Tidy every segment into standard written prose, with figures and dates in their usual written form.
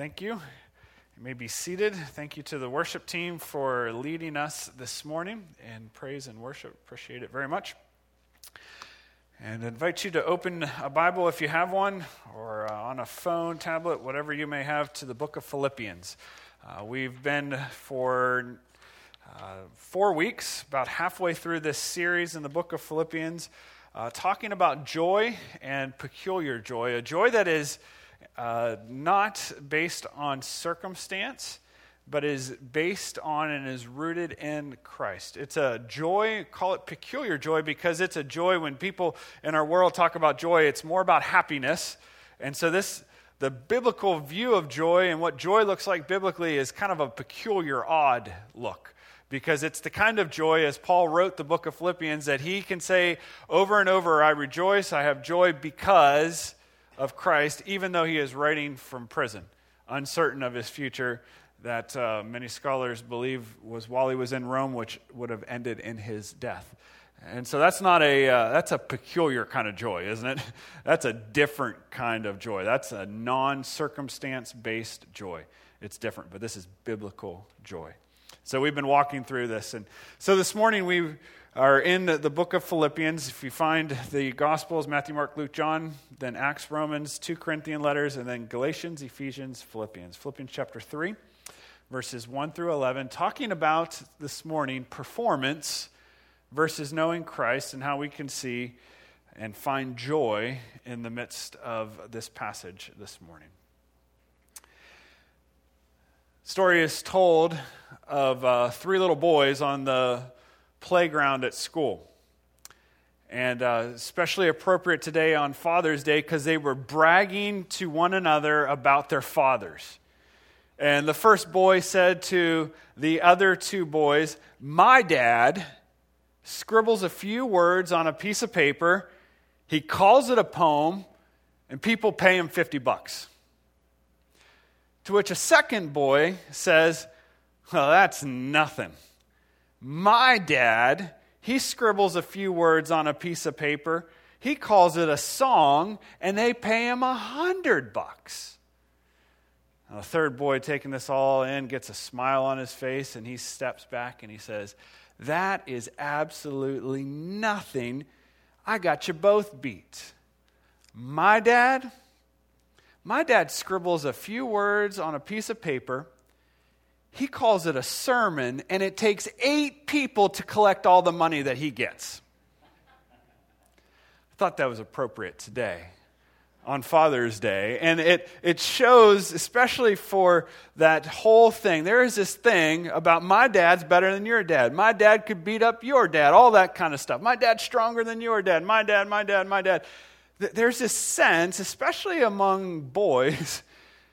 Thank you. You may be seated. Thank you to the worship team for leading us this morning in praise and worship. Appreciate it very much. And I invite you to open a Bible if you have one, or on a phone, tablet, whatever you may have, to the book of Philippians. We've been for 4 weeks, about halfway through this series in the book of Philippians, talking about joy and peculiar joy, a joy that is not based on circumstance, but is based on and is rooted in Christ. It's a joy, call it peculiar joy, because it's a joy when people in our world talk about joy, it's more about happiness. And so the biblical view of joy and what joy looks like biblically is kind of a peculiar, odd look. Because it's the kind of joy, as Paul wrote the book of Philippians, that he can say over and over, I rejoice, I have joy because of Christ, even though he is writing from prison, uncertain of his future, that many scholars believe was while he was in Rome, which would have ended in his death. And so that's a peculiar kind of joy, isn't it? That's a different kind of joy. That's a non-circumstance-based joy. It's different, but this is biblical joy. So we've been walking through this. And so this morning we are in the book of Philippians. If you find the Gospels, Matthew, Mark, Luke, John, then Acts, Romans, 2 Corinthian letters, and then Galatians, Ephesians, Philippians. Philippians chapter 3, verses 1 through 11, talking about this morning performance versus knowing Christ and how we can see and find joy in the midst of this passage this morning. Story is told of 3 little boys on the playground at school. And especially appropriate today on Father's Day because they were bragging to one another about their fathers. And the first boy said to the other 2 boys, my dad scribbles a few words on a piece of paper, he calls it a poem, and people pay him $50. To which a second boy says, well, that's nothing. My dad, he scribbles a few words on a piece of paper, he calls it a song, and they pay him $100. Now, the third boy, taking this all in, gets a smile on his face, and he steps back and he says, that is absolutely nothing. I got you both beat. My dad scribbles a few words on a piece of paper. He calls it a sermon, and it takes 8 people to collect all the money that he gets. I thought that was appropriate today on Father's Day. And it shows, especially for that whole thing, there is this thing about my dad's better than your dad. My dad could beat up your dad, all that kind of stuff. My dad's stronger than your dad. My dad. There's this sense, especially among boys,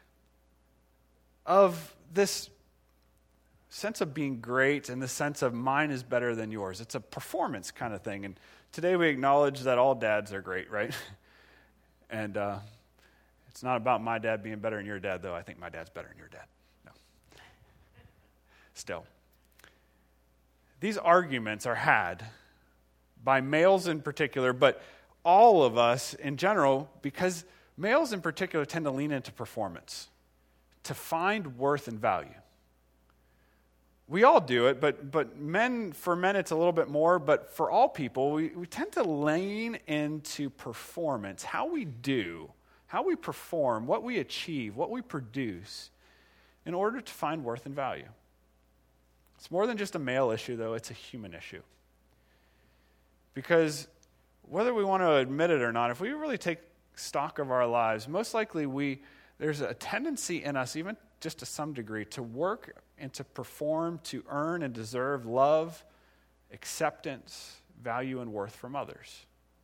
of this sense of being great and the sense of mine is better than yours. It's a performance kind of thing. And today we acknowledge that all dads are great, right? And it's not about my dad being better than your dad, though. I think my dad's better than your dad. No. Still. These arguments are had by males in particular, but all of us in general, because males in particular tend to lean into performance to find worth and value. We all do it, but for men it's a little bit more, but for all people, we tend to lean into performance, how we do, how we perform, what we achieve, what we produce, in order to find worth and value. It's more than just a male issue, though, it's a human issue. Because whether we want to admit it or not, if we really take stock of our lives, most likely there's a tendency in us, even just to some degree, to work and to perform, to earn and deserve love, acceptance, value, and worth from others.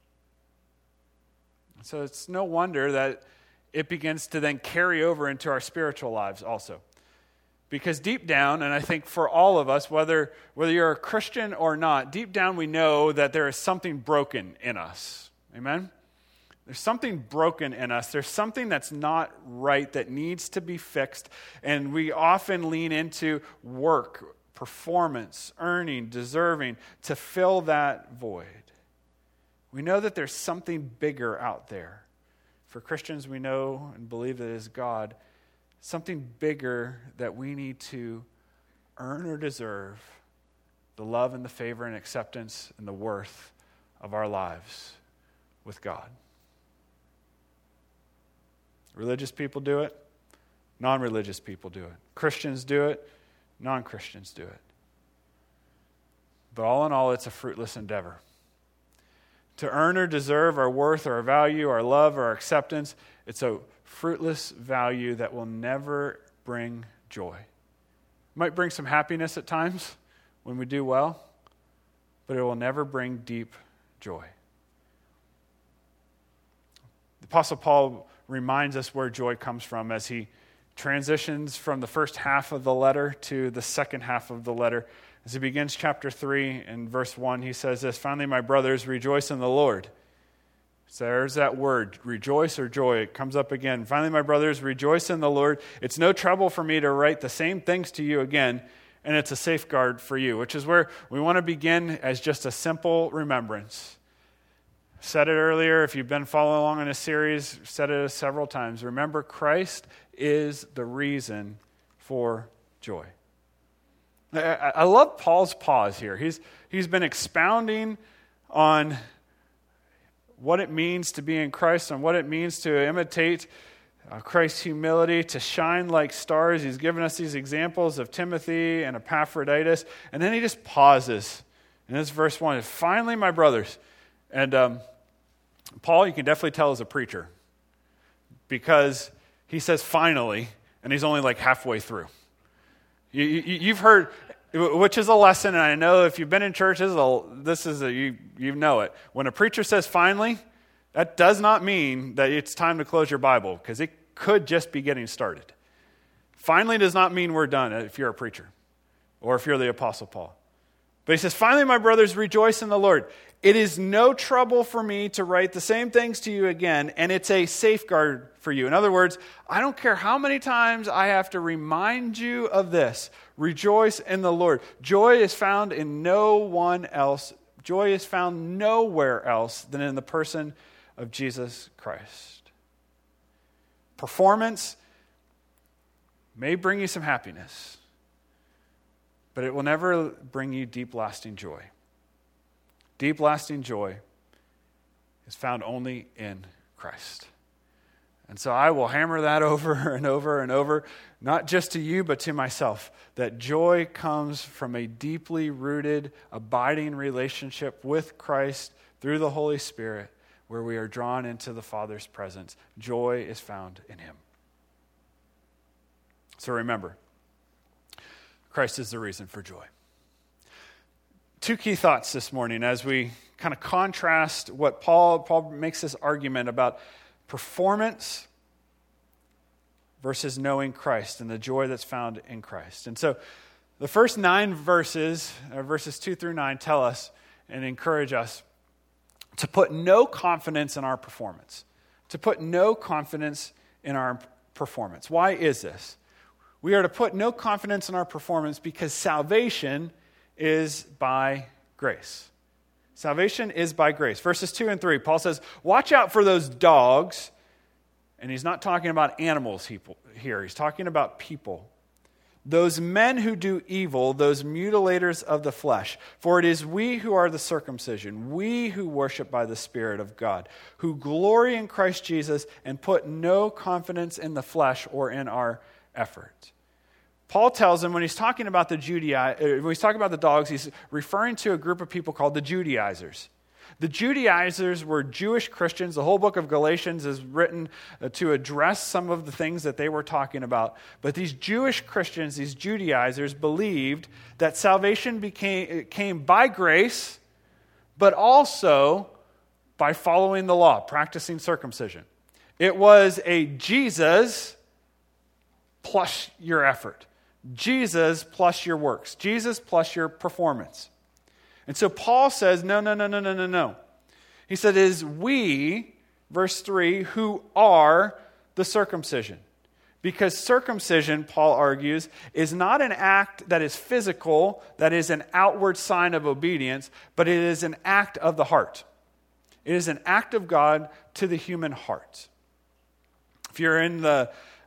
So it's no wonder that it begins to then carry over into our spiritual lives also. Because deep down, and I think for all of us, whether you're a Christian or not, deep down we know that there is something broken in us. Amen? There's something broken in us. There's something that's not right that needs to be fixed. And we often lean into work, performance, earning, deserving to fill that void. We know that there's something bigger out there. For Christians, we know and believe that it is God, something bigger that we need to earn or deserve the love and the favor and acceptance and the worth of our lives with God. Religious people do it. Non-religious people do it. Christians do it. Non-Christians do it. But all in all, it's a fruitless endeavor. To earn or deserve our worth or our value, our love or our acceptance, it's a fruitless value that will never bring joy. It might bring some happiness at times when we do well, but it will never bring deep joy. The Apostle Paul reminds us where joy comes from as he transitions from the first half of the letter to the second half of the letter. As he begins chapter 3 in verse 1, he says this, "Finally, my brothers, rejoice in the Lord." So there's that word, rejoice or joy. It comes up again. "Finally, my brothers, rejoice in the Lord. It's no trouble for me to write the same things to you again, and it's a safeguard for you," which is where we want to begin as just a simple remembrance. Said it earlier, if you've been following along in a series, said it several times. Remember, Christ is the reason for joy. I love Paul's pause here. He's been expounding on what it means to be in Christ and what it means to imitate Christ's humility, to shine like stars. He's given us these examples of Timothy and Epaphroditus, and then he just pauses. And this verse 1 is, "Finally, my brothers." And Paul, you can definitely tell, is a preacher because he says finally, and he's only like halfway through. You've heard, which is a lesson, and I know if you've been in church, you know it. When a preacher says finally, that does not mean that it's time to close your Bible, because it could just be getting started. Finally does not mean we're done if you're a preacher, or if you're the Apostle Paul. But he says, "Finally, my brothers, rejoice in the Lord. It is no trouble for me to write the same things to you again, and it's a safeguard for you." In other words, I don't care how many times I have to remind you of this. Rejoice in the Lord. Joy is found in no one else. Joy is found nowhere else than in the person of Jesus Christ. Performance may bring you some happiness, but it will never bring you deep, lasting joy. Deep, lasting joy is found only in Christ. And so I will hammer that over and over and over, not just to you, but to myself, that joy comes from a deeply rooted, abiding relationship with Christ through the Holy Spirit, where we are drawn into the Father's presence. Joy is found in Him. So remember, Christ is the reason for joy. Two key thoughts this morning as we kind of contrast what Paul makes this argument about performance versus knowing Christ and the joy that's found in Christ. And so the first 9 verses, verses 2 through 9, tell us and encourage us to put no confidence in our performance. To put no confidence in our performance. Why is this? We are to put no confidence in our performance because salvation is by grace. Salvation is by grace. Verses 2 and 3, Paul says, "Watch out for those dogs." And he's not talking about animals here. He's talking about people. "Those men who do evil, those mutilators of the flesh. For it is we who are the circumcision, we who worship by the Spirit of God, who glory in Christ Jesus and put no confidence in the flesh or in our effort." Paul tells them when he's talking about when he's talking about the dogs, he's referring to a group of people called the Judaizers. The Judaizers were Jewish Christians. The whole book of Galatians is written to address some of the things that they were talking about. But these Jewish Christians, these Judaizers, believed that salvation came by grace, but also by following the law, practicing circumcision. It was a Jesus plus your effort. Jesus plus your works. Jesus plus your performance. And so Paul says, no. He said, "It is we," verse 3, "who are the circumcision." Because circumcision, Paul argues, is not an act that is physical, that is an outward sign of obedience, but it is an act of the heart. It is an act of God to the human heart. If you're in the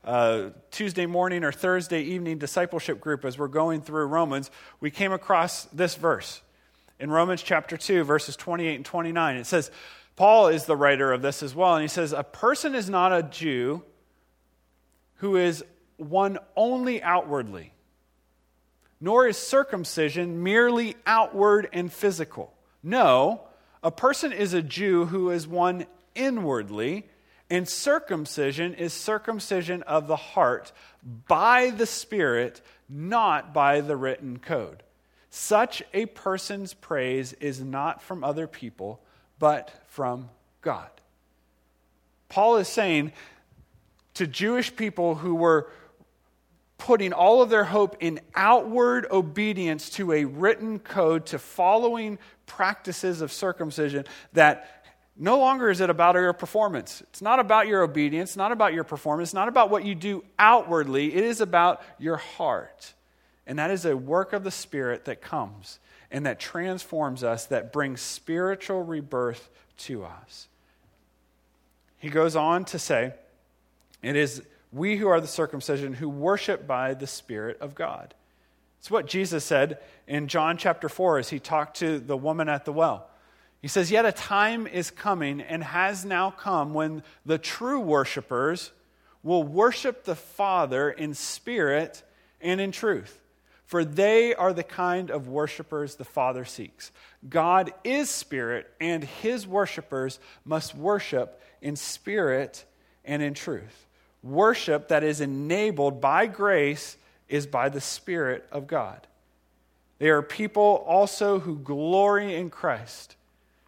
Tuesday morning or Thursday evening discipleship group, as we're going through Romans, we came across this verse. In Romans chapter 2, verses 28 and 29, it says, Paul is the writer of this as well, and he says, a person is not a Jew who is one only outwardly, nor is circumcision merely outward and physical. No, a person is a Jew who is one inwardly, and circumcision is circumcision of the heart by the Spirit, not by the written code. Such a person's praise is not from other people, but from God. Paul is saying to Jewish people who were putting all of their hope in outward obedience to a written code, to following practices of circumcision, that no longer is it about your performance. It's not about your obedience, not about your performance, not about what you do outwardly. It is about your heart. And that is a work of the Spirit that comes and that transforms us, that brings spiritual rebirth to us. He goes on to say, it is we who are the circumcision who worship by the Spirit of God. It's what Jesus said in John chapter 4 as he talked to the woman at the well. He says, yet a time is coming and has now come when the true worshipers will worship the Father in spirit and in truth. For they are the kind of worshipers the Father seeks. God is spirit, and his worshipers must worship in spirit and in truth. Worship that is enabled by grace is by the Spirit of God. They are people also who glory in Christ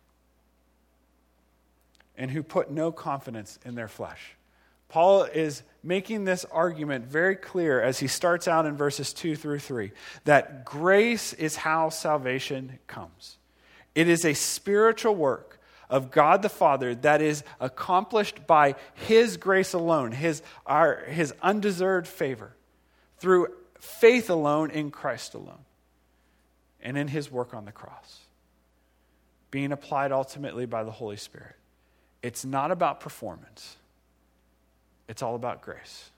and who put no confidence in their flesh. Paul is making this argument very clear as he starts out in verses 2 through 3, that grace is how salvation comes. It is a spiritual work of God the Father that is accomplished by his grace alone, his undeserved favor, through faith alone in Christ alone, and in his work on the cross, being applied ultimately by the Holy Spirit. It's not about performance. It's all about grace.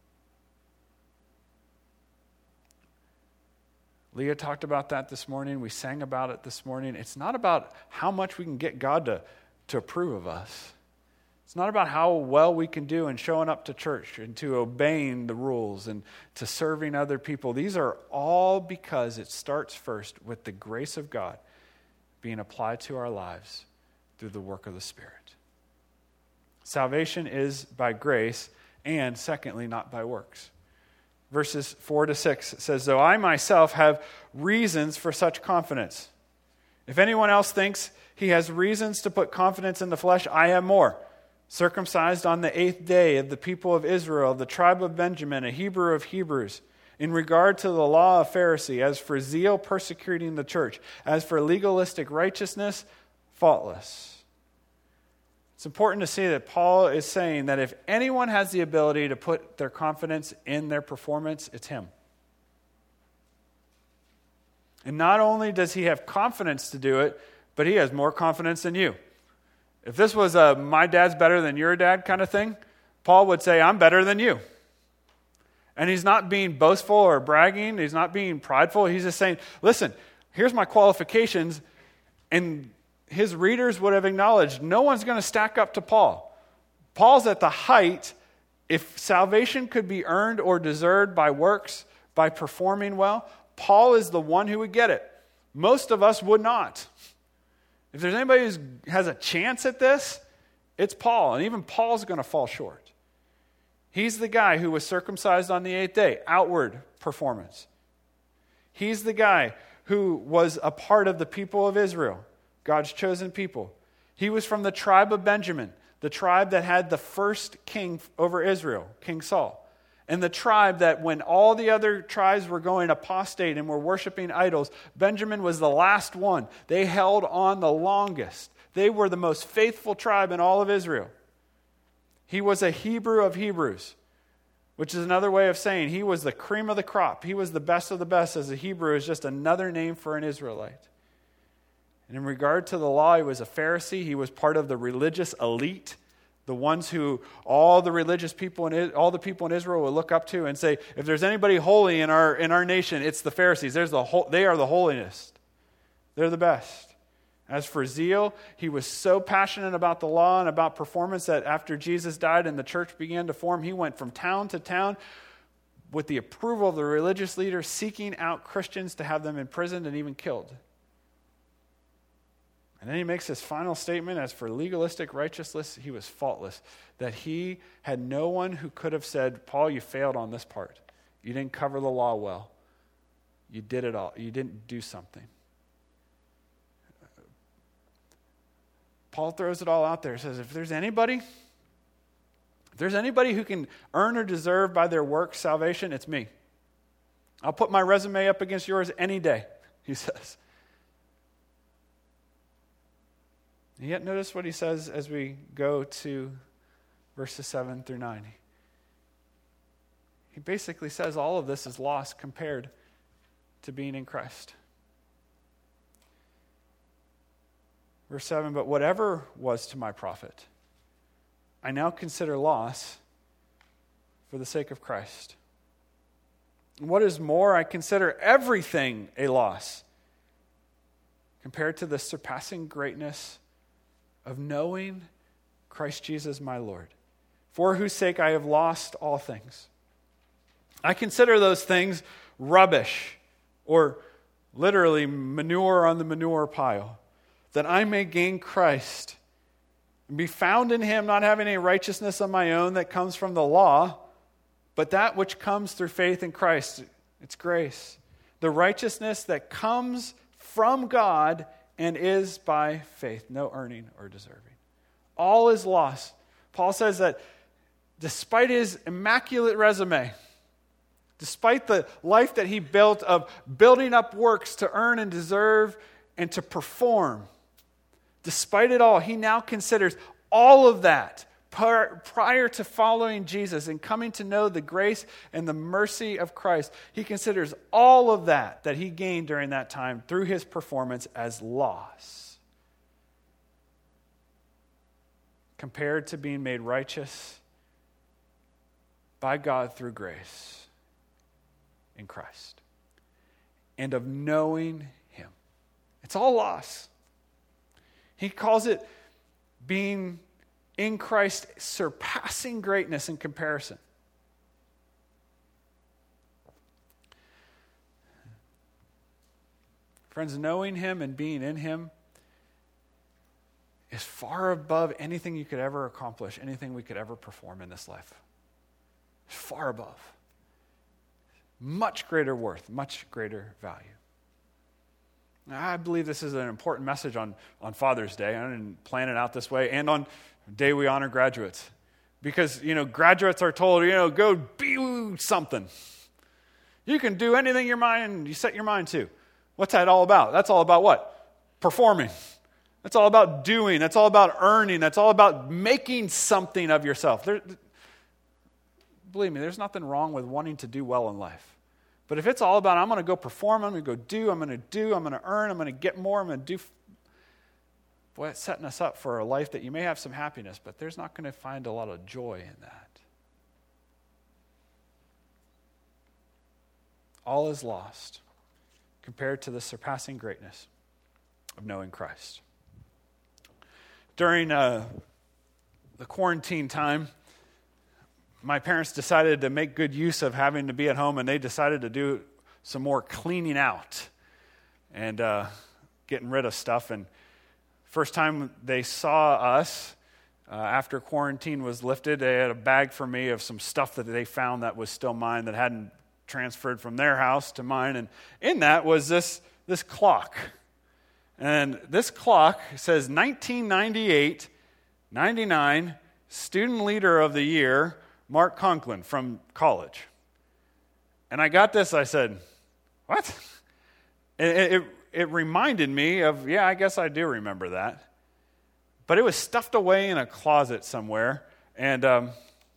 Leah talked about that this morning. We sang about it this morning. It's not about how much we can get God to approve of us. It's not about how well we can do in showing up to church and to obeying the rules and to serving other people. These are all because it starts first with the grace of God being applied to our lives through the work of the Spirit. Salvation is by grace, and secondly, not by works. Verses 4 to 6 says, though I myself have reasons for such confidence. If anyone else thinks he has reasons to put confidence in the flesh, I have more. Circumcised on the 8th day of the people of Israel, of the tribe of Benjamin, a Hebrew of Hebrews, in regard to the law of Pharisee, as for zeal persecuting the church, as for legalistic righteousness, faultless. It's important to see that Paul is saying that if anyone has the ability to put their confidence in their performance, it's him. And not only does he have confidence to do it, but he has more confidence than you. If this was a my dad's better than your dad kind of thing, Paul would say, I'm better than you. And he's not being boastful or bragging. He's not being prideful. He's just saying, listen, here's my qualifications. And his readers would have acknowledged no one's going to stack up to Paul. Paul's at the height. If salvation could be earned or deserved by works, by performing well, Paul is the one who would get it. Most of us would not. If there's anybody who has a chance at this, it's Paul. And even Paul's going to fall short. He's the guy who was circumcised on the 8th day, outward performance. He's the guy who was a part of the people of Israel, God's chosen people. He was from the tribe of Benjamin, the tribe that had the first king over Israel, King Saul. And the tribe that when all the other tribes were going apostate and were worshiping idols, Benjamin was the last one. They held on the longest. They were the most faithful tribe in all of Israel. He was a Hebrew of Hebrews, which is another way of saying he was the cream of the crop. He was the best of the best, as a Hebrew is just another name for an Israelite. And in regard to the law, he was a Pharisee. He was part of the religious elite The ones who all the religious people and all the people in Israel will look up to and say, if there's anybody holy in our nation, it's the Pharisees. They are the holiest. They're the best. As for zeal, he was so passionate about the law and about performance that after Jesus died and the church began to form, he went from town to town with the approval of the religious leaders, seeking out Christians to have them imprisoned and even killed. And then he makes his final statement, as for legalistic righteousness, he was faultless, that he had no one who could have said, Paul, you failed on this part. You didn't cover the law well. You did it all. You didn't do something. Paul throws it all out there. He says, if there's anybody who can earn or deserve by their work salvation, it's me. I'll put my resume up against yours any day, he says. And yet notice what he says as we go to verses 7 through 9. He basically says all of this is loss compared to being in Christ. Verse 7, but whatever was to my profit, I now consider loss for the sake of Christ. And what is more, I consider everything a loss compared to the surpassing greatness of knowing Christ Jesus my Lord, for whose sake I have lost all things. I consider those things rubbish, or literally manure on the manure pile, that I may gain Christ and be found in him, not having any righteousness of my own that comes from the law, but that which comes through faith in Christ. It's grace. The righteousness that comes from God and is by faith, no earning or deserving. All is lost. Paul says that despite his immaculate resume, despite the life that he built of building up works to earn and deserve and to perform, despite it all, he now considers all of that prior to following Jesus and coming to know the grace and the mercy of Christ. He considers all of that he gained during that time through his performance as loss, compared to being made righteous by God through grace in Christ, and of knowing him. It's all loss. He calls it being in Christ, surpassing greatness in comparison. Friends, knowing him and being in him is far above anything you could ever accomplish, anything we could ever perform in this life. Far above. Much greater worth, much greater value. Now, I believe this is an important message on Father's Day. I didn't plan it out this way, and on the day we honor graduates. Because, graduates are told, go be something. You can do anything you set your mind to. What's that all about? That's all about what? Performing. That's all about doing. That's all about earning. That's all about making something of yourself. Believe me, there's nothing wrong with wanting to do well in life. But if it's all about, I'm going to go perform, I'm going to go do, I'm going to earn, I'm going to get more, I'm going to do. Boy, it's setting us up for a life that you may have some happiness, but there's not going to find a lot of joy in that. All is lost compared to the surpassing greatness of knowing Christ. During the quarantine time, my parents decided to make good use of having to be at home, and they decided to do some more cleaning out and getting rid of stuff. And first time they saw us, after quarantine was lifted, they had a bag for me of some stuff that they found that was still mine, that hadn't transferred from their house to mine. And in that was this clock. And this clock says 1998-99 Student Leader of the Year, Mark Conklin from college. And I got this, I said, what? It reminded me of, I guess I do remember that. But it was stuffed away in a closet somewhere, and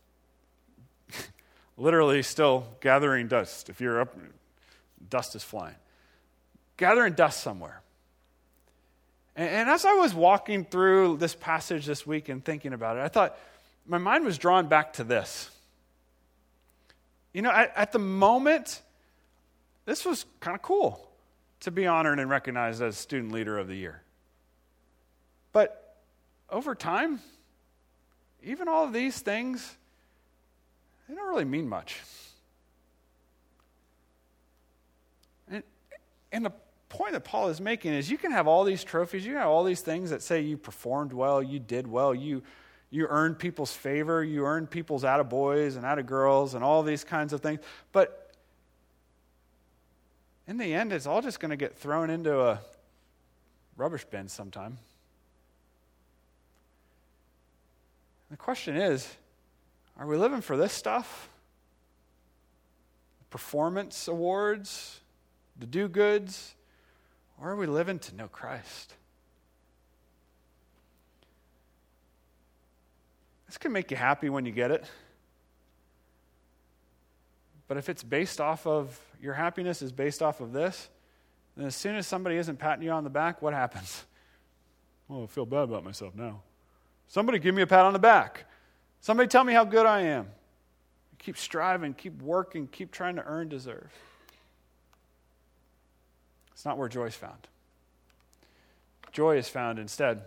literally still gathering dust. If you're up, dust is flying. Gathering dust somewhere. And as I was walking through this passage this week and thinking about it, I thought, my mind was drawn back to this. You know, at the moment, this was kind of cool to be honored and recognized as Student Leader of the Year. But over time, even all of these things, they don't really mean much. And the point that Paul is making is you can have all these trophies, you can have all these things that say you performed well, you did well, you earned people's favor, you earned people's attaboys and attagirls and all these kinds of things. But in the end, it's all just going to get thrown into a rubbish bin sometime. The question is, are we living for this stuff? Performance awards? The do-goods? Or are we living to know Christ? This can make you happy when you get it. But if it's based off of, your happiness is based off of this, then as soon as somebody isn't patting you on the back, what happens? Oh, I feel bad about myself now. Somebody give me a pat on the back. Somebody tell me how good I am. Keep striving, keep working, keep trying to earn, deserve. It's not where joy is found. Joy is found instead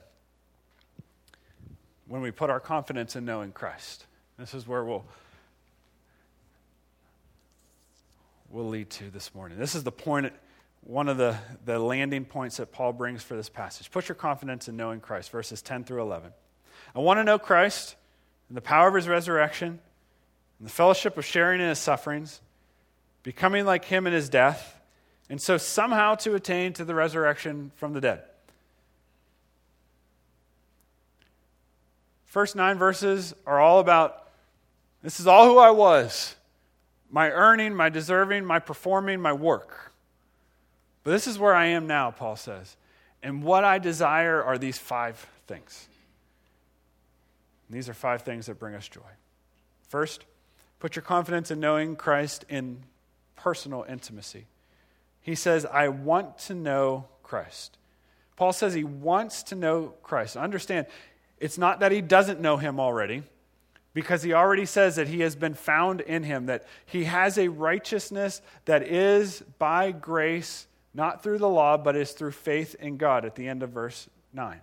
when we put our confidence in knowing Christ. This is where we'll lead to this morning. This is the point, one of the landing points that Paul brings for this passage. Put your confidence in knowing Christ, verses 10 through 11. I want to know Christ and the power of his resurrection and the fellowship of sharing in his sufferings, becoming like him in his death, and so somehow to attain to the resurrection from the dead. First 9 verses are all about, this is all who I was. My earning, my deserving, my performing, my work. But this is where I am now, Paul says. And what I desire are these 5 things. And these are 5 things that bring us joy. First, put your confidence in knowing Christ in personal intimacy. He says, I want to know Christ. Paul says he wants to know Christ. Understand, it's not that he doesn't know him already, because he already says that he has been found in him, that he has a righteousness that is by grace, not through the law, but is through faith in God at the end of verse 9.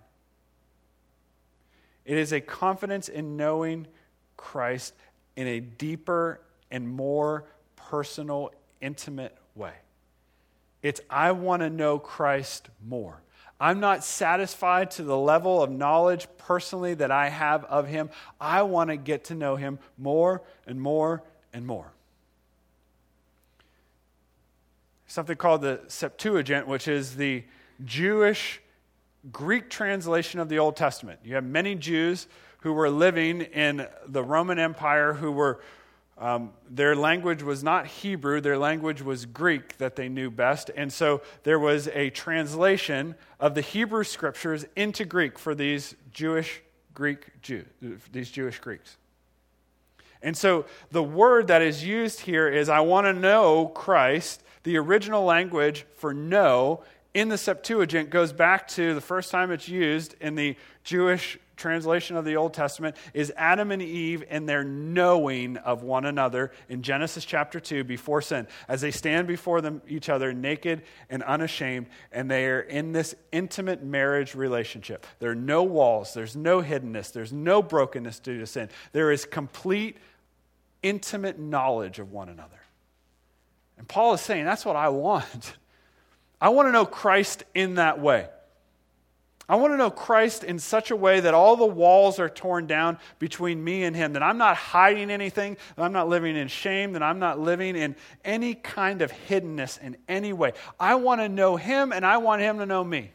It is a confidence in knowing Christ in a deeper and more personal, intimate way. It's, I want to know Christ more. I'm not satisfied to the level of knowledge personally that I have of him. I want to get to know him more and more and more. Something called the Septuagint, which is the Jewish Greek translation of the Old Testament. You have many Jews who were living in the Roman Empire who were their language was not Hebrew, their language was Greek that they knew best. And so there was a translation of the Hebrew scriptures into Greek for these Jewish Greeks. And so the word that is used here is, I want to know Christ. The original language for know in the Septuagint goes back to the first time it's used in the Jewish translation of the Old Testament is Adam and Eve and their knowing of one another in Genesis chapter 2 before sin, as they stand before each other naked and unashamed, and they are in this intimate marriage relationship. There are no walls, there's no hiddenness, there's no brokenness due to sin. There is complete, intimate knowledge of one another. And Paul is saying, that's what I want. I want to know Christ in that way. I want to know Christ in such a way that all the walls are torn down between me and him, that I'm not hiding anything, that I'm not living in shame, that I'm not living in any kind of hiddenness in any way. I want to know him, and I want him to know me.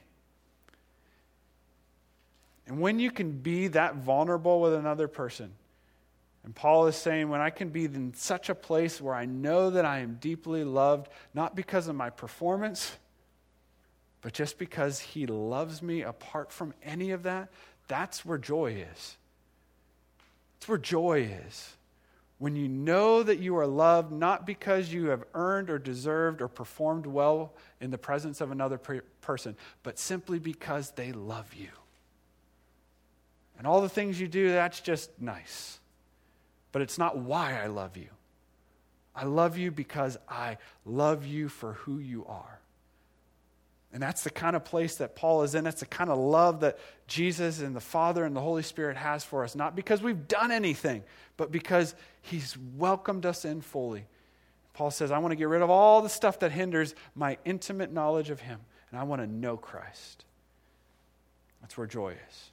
And when you can be that vulnerable with another person, and Paul is saying, when I can be in such a place where I know that I am deeply loved, not because of my performance, but just because he loves me apart from any of that, that's where joy is. That's where joy is. When you know that you are loved, not because you have earned or deserved or performed well in the presence of another person, but simply because they love you. And all the things you do, that's just nice. But it's not why I love you. I love you because I love you for who you are. And that's the kind of place that Paul is in. That's the kind of love that Jesus and the Father and the Holy Spirit has for us. Not because we've done anything, but because he's welcomed us in fully. Paul says, I want to get rid of all the stuff that hinders my intimate knowledge of him. And I want to know Christ. That's where joy is.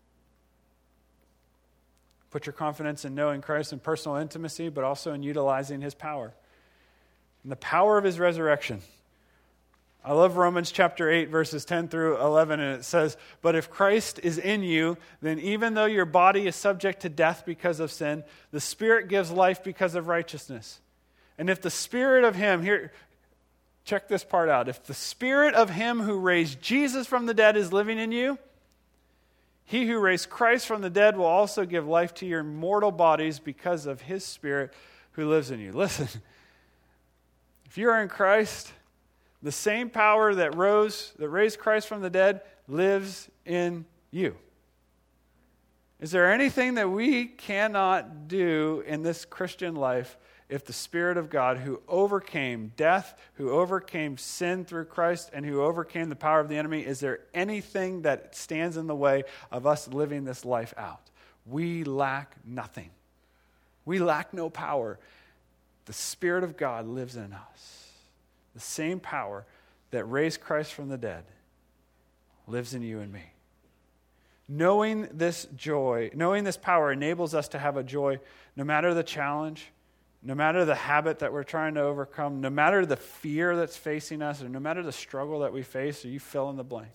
Put your confidence in knowing Christ in personal intimacy, but also in utilizing his power. And the power of his resurrection. I love Romans chapter 8, verses 10 through 11, and it says, but if Christ is in you, then even though your body is subject to death because of sin, the Spirit gives life because of righteousness. And if the Spirit of him, here, check this part out. If the Spirit of him who raised Jesus from the dead is living in you, he who raised Christ from the dead will also give life to your mortal bodies because of his Spirit who lives in you. Listen, if you are in Christ, the same power that raised Christ from the dead lives in you. Is there anything that we cannot do in this Christian life if the Spirit of God, who overcame death, who overcame sin through Christ, and who overcame the power of the enemy, is there anything that stands in the way of us living this life out? We lack nothing. We lack no power. The Spirit of God lives in us. The same power that raised Christ from the dead lives in you and me. Knowing this joy, knowing this power enables us to have a joy no matter the challenge, no matter the habit that we're trying to overcome, no matter the fear that's facing us, or no matter the struggle that we face, or you fill in the blank.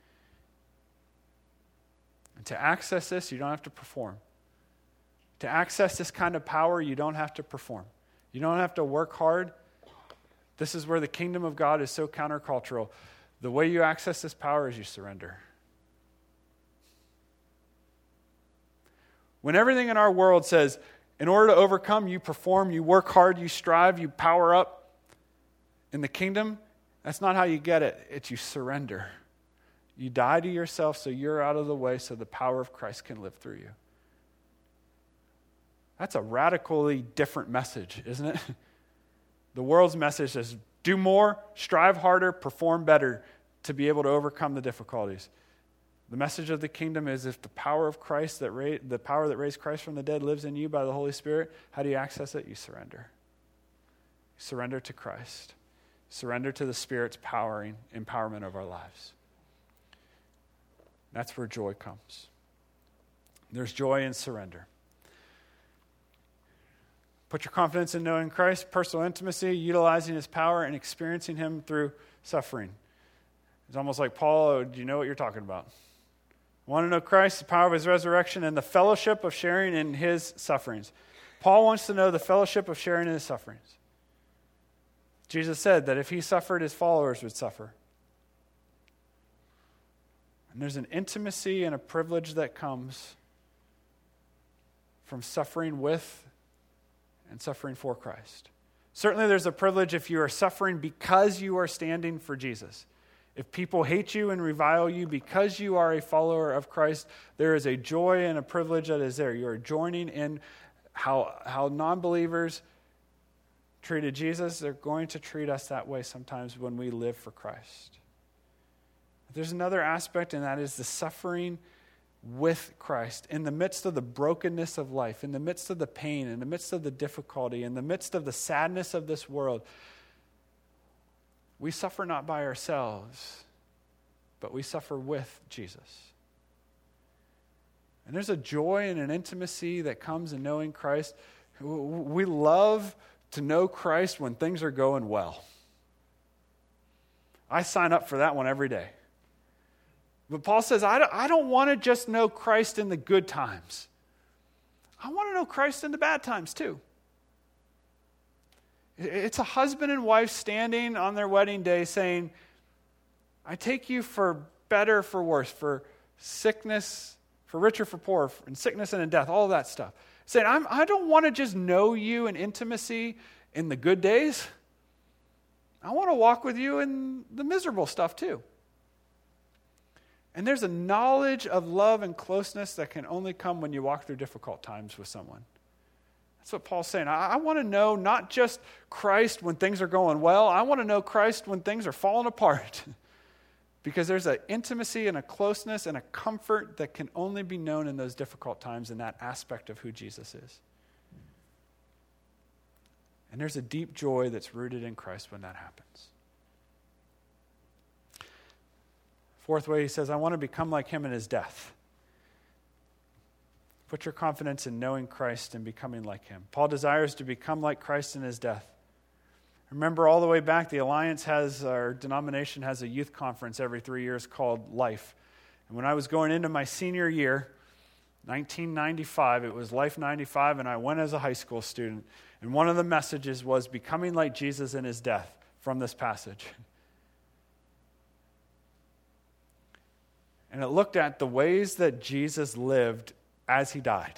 And to access this, you don't have to perform. To access this kind of power, you don't have to perform. You don't have to work hard. This is where the kingdom of God is so countercultural. The way you access this power is you surrender. When everything in our world says, in order to overcome, you perform, you work hard, you strive, you power up, in the kingdom, that's not how you get it. It's you surrender. You die to yourself so you're out of the way so the power of Christ can live through you. That's a radically different message, isn't it? The world's message is do more, strive harder, perform better to be able to overcome the difficulties. The message of the kingdom is if the power of Christ, the power that raised Christ from the dead lives in you by the Holy Spirit, how do you access it? You surrender. You surrender to Christ. Surrender to the Spirit's empowerment of our lives. That's where joy comes. There's joy in surrender. Put your confidence in knowing Christ, personal intimacy, utilizing his power, and experiencing him through suffering. It's almost like, Paul, do you know what you're talking about? Want to know Christ, the power of his resurrection, and the fellowship of sharing in his sufferings. Paul wants to know the fellowship of sharing in his sufferings. Jesus said that if he suffered, his followers would suffer. And there's an intimacy and a privilege that comes from suffering with and suffering for Christ. Certainly there's a privilege if you are suffering because you are standing for Jesus. If people hate you and revile you because you are a follower of Christ, there is a joy and a privilege that is there. You are joining in how non-believers treated Jesus. They're going to treat us that way sometimes when we live for Christ. There's another aspect, and that is the suffering with Christ in the midst of the brokenness of life, in the midst of the pain, in the midst of the difficulty, in the midst of the sadness of this world. We suffer not by ourselves, but we suffer with Jesus. And there's a joy and an intimacy that comes in knowing Christ. We love to know Christ when things are going well. I sign up for that one every day. But Paul says, I don't want to just know Christ in the good times. I want to know Christ in the bad times too. It's a husband and wife standing on their wedding day saying, I take you for better, for worse, for sickness, for richer, for poor, in sickness and in death, all of that stuff. Saying, I don't want to just know you in intimacy in the good days. I want to walk with you in the miserable stuff too. And there's a knowledge of love and closeness that can only come when you walk through difficult times with someone. That's what Paul's saying. I want to know not just Christ when things are going well. I want to know Christ when things are falling apart. Because there's an intimacy and a closeness and a comfort that can only be known in those difficult times in that aspect of who Jesus is. And there's a deep joy that's rooted in Christ when that happens. Fourth way, he says, I want to become like him in his death. Put your confidence in knowing Christ and becoming like him. Paul desires to become like Christ in his death. Remember all the way back, the Alliance our denomination has a youth conference every 3 years called Life. And when I was going into my senior year, 1995, it was Life 95, and I went as a high school student. And one of the messages was becoming like Jesus in his death from this passage. And it looked at the ways that Jesus lived as he died.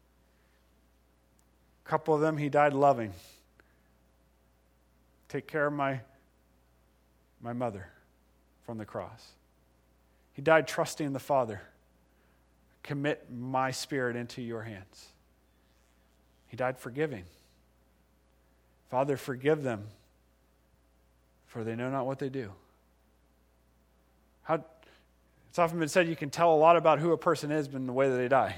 A couple of them, he died loving. Take care of my mother from the cross. He died trusting the Father. Commit my spirit into your hands. He died forgiving. Father, forgive them, for they know not what they do. It's often been said you can tell a lot about who a person is in the way that they die.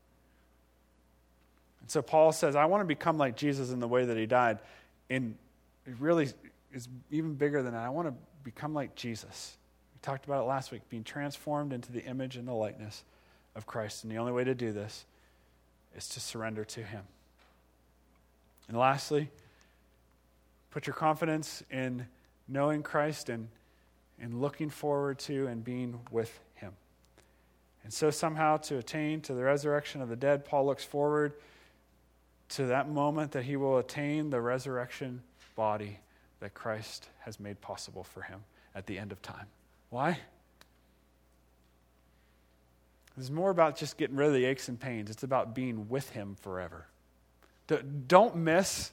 And so Paul says, I want to become like Jesus in the way that he died. And it really is even bigger than that. I want to become like Jesus. We talked about it last week, being transformed into the image and the likeness of Christ. And the only way to do this is to surrender to him. And lastly, put your confidence in knowing Christ and looking forward to and being with him. And so somehow to attain to the resurrection of the dead, Paul looks forward to that moment that he will attain the resurrection body that Christ has made possible for him at the end of time. Why? It's more about just getting rid of the aches and pains. It's about being with him forever. Don't miss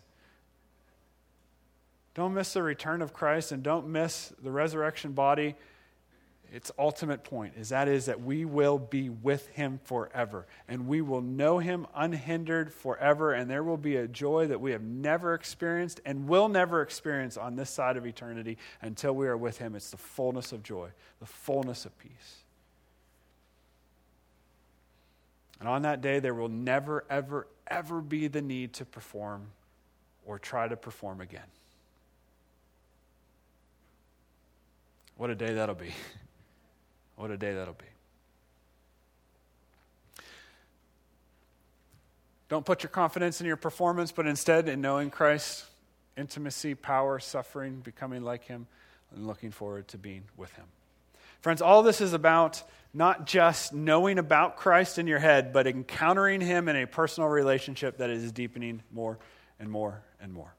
the return of Christ, and don't miss the resurrection body. Its ultimate point is that we will be with him forever, and we will know him unhindered forever, and there will be a joy that we have never experienced and will never experience on this side of eternity until we are with him. It's the fullness of joy, the fullness of peace. And on that day, there will never, ever, ever be the need to perform or try to perform again. What a day that'll be. What a day that'll be. Don't put your confidence in your performance, but instead in knowing Christ, intimacy, power, suffering, becoming like him, and looking forward to being with him. Friends, all this is about not just knowing about Christ in your head, but encountering him in a personal relationship that is deepening more and more and more.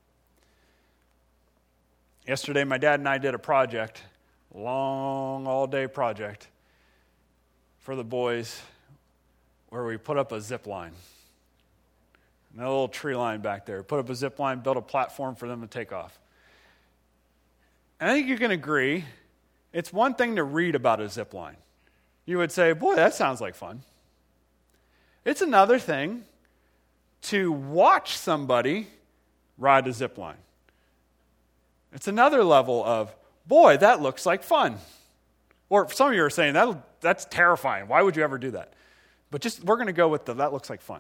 Yesterday, my dad and I did a project, long all-day project for the boys where we put up a zip line. And a little tree line back there. Put up a zip line, built a platform for them to take off. And I think you can agree, it's one thing to read about a zip line. You would say, boy, that sounds like fun. It's another thing to watch somebody ride a zip line. It's another level of, boy, that looks like fun. Or some of you are saying, that's terrifying. Why would you ever do that? But we're going to go with that looks like fun.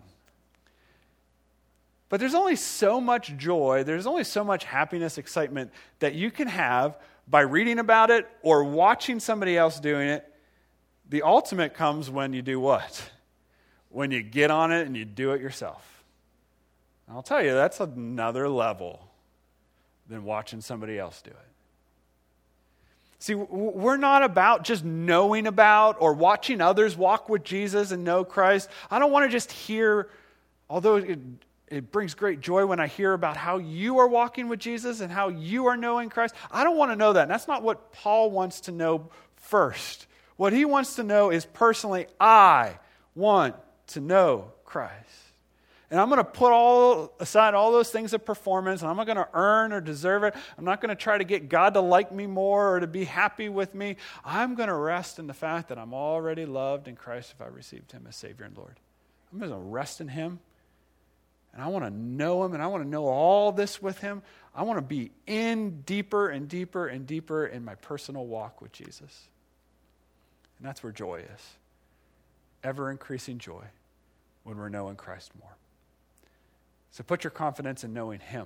But there's only so much joy, there's only so much happiness, excitement that you can have by reading about it or watching somebody else doing it. The ultimate comes when you do what? When you get on it and you do it yourself. And I'll tell you, that's another level than watching somebody else do it. See, we're not about just knowing about or watching others walk with Jesus and know Christ. I don't want to just hear, although it brings great joy when I hear about how you are walking with Jesus and how you are knowing Christ. I don't want to know that. And that's not what Paul wants to know first. What he wants to know is personally, I want to know Christ. And I'm going to put aside all those things of performance, and I'm not going to earn or deserve it. I'm not going to try to get God to like me more or to be happy with me. I'm going to rest in the fact that I'm already loved in Christ if I received him as Savior and Lord. I'm going to rest in him, and I want to know him, and I want to know all this with him. I want to be in deeper and deeper and deeper in my personal walk with Jesus. And that's where joy is. Ever-increasing joy when we're knowing Christ more. So put your confidence in knowing him.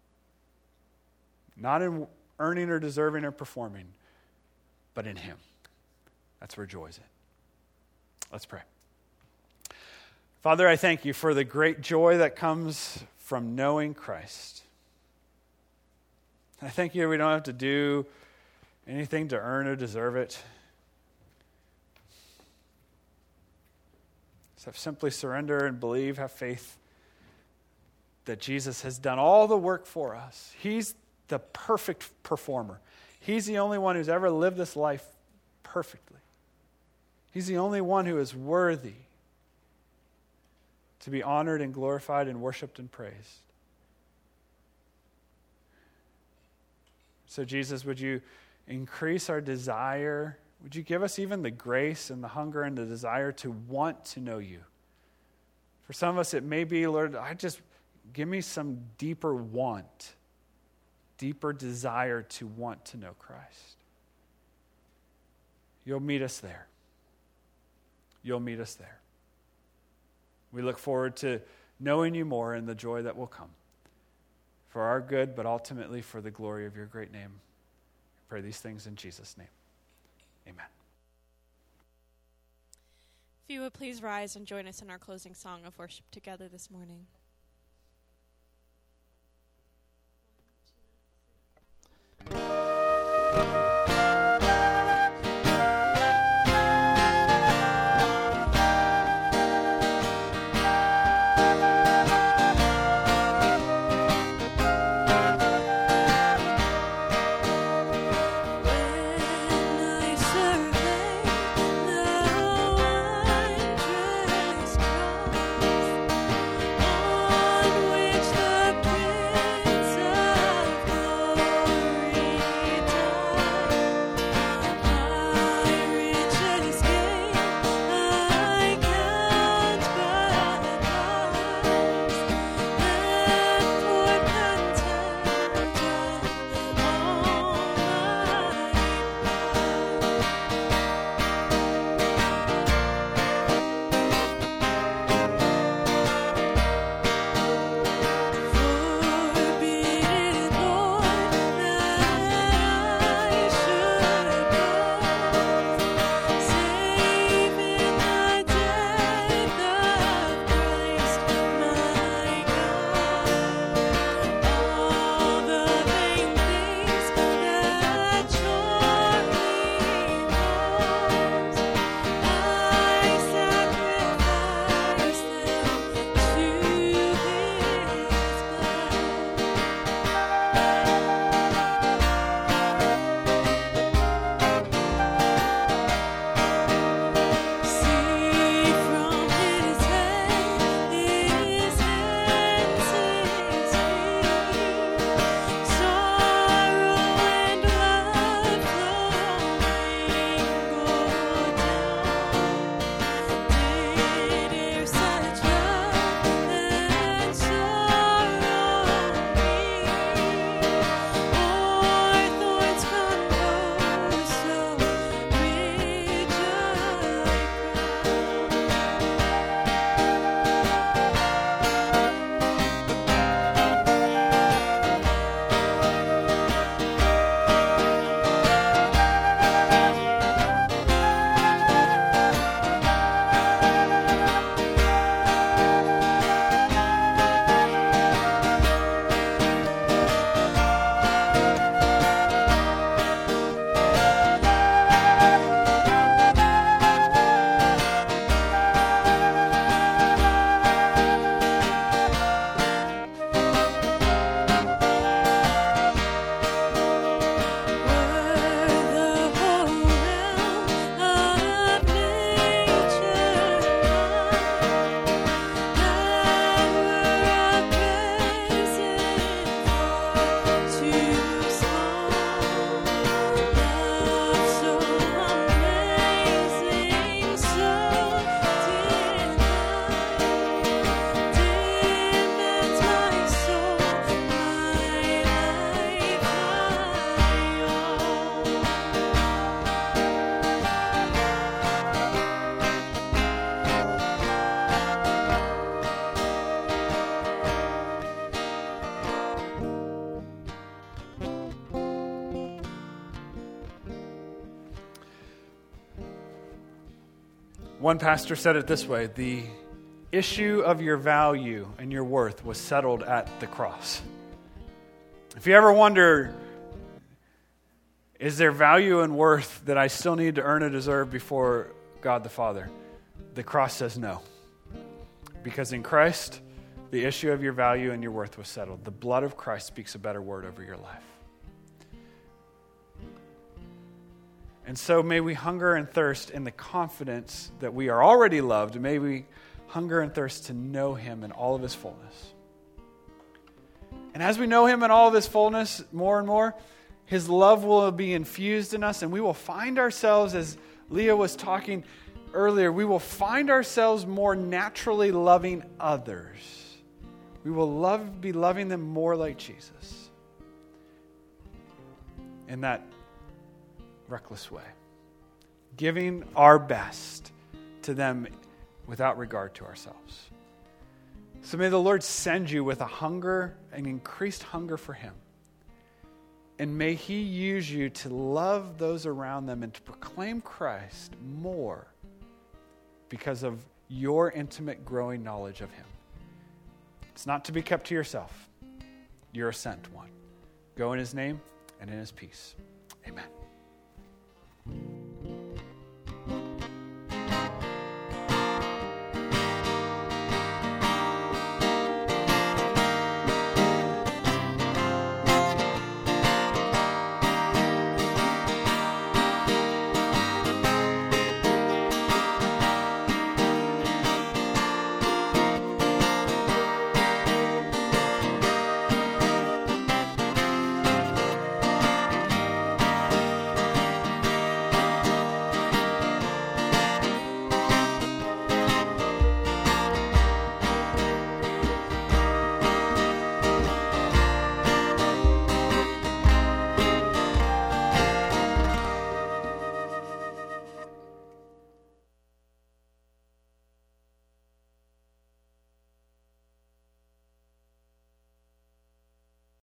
Not in earning or deserving or performing, but in him. That's where joy is at. Let's pray. Father, I thank you for the great joy that comes from knowing Christ. I thank you we don't have to do anything to earn or deserve it. So simply surrender and believe, have faith that Jesus has done all the work for us. He's the perfect performer. He's the only one who's ever lived this life perfectly. He's the only one who is worthy to be honored and glorified and worshiped and praised. So Jesus, would you increase our desire? Would you give us even the grace and the hunger and the desire to want to know you? For some of us, it may be, Lord, give me some deeper want, deeper desire to want to know Christ. You'll meet us there. You'll meet us there. We look forward to knowing you more and the joy that will come. For our good, but ultimately for the glory of your great name. I pray these things in Jesus' name. Amen. If you would please rise and join us in our closing song of worship together this morning. Oh One pastor said it this way: the issue of your value and your worth was settled at the cross. If you ever wonder, is there value and worth that I still need to earn or deserve before God the Father? The cross says no. Because in Christ, the issue of your value and your worth was settled. The blood of Christ speaks a better word over your life. And so may we hunger and thirst in the confidence that we are already loved. May we hunger and thirst to know Him in all of His fullness. And as we know Him in all of His fullness more and more, His love will be infused in us, and we will find ourselves, as Leah was talking earlier, we will find ourselves more naturally loving others. We will be loving them more like Jesus in that reckless way, giving our best to them without regard to ourselves. So may the Lord send you with a hunger, an increased hunger for Him. And may He use you to love those around them and to proclaim Christ more because of your intimate growing knowledge of Him. It's not to be kept to yourself. You're a sent one. Go in His name and in His peace. Amen.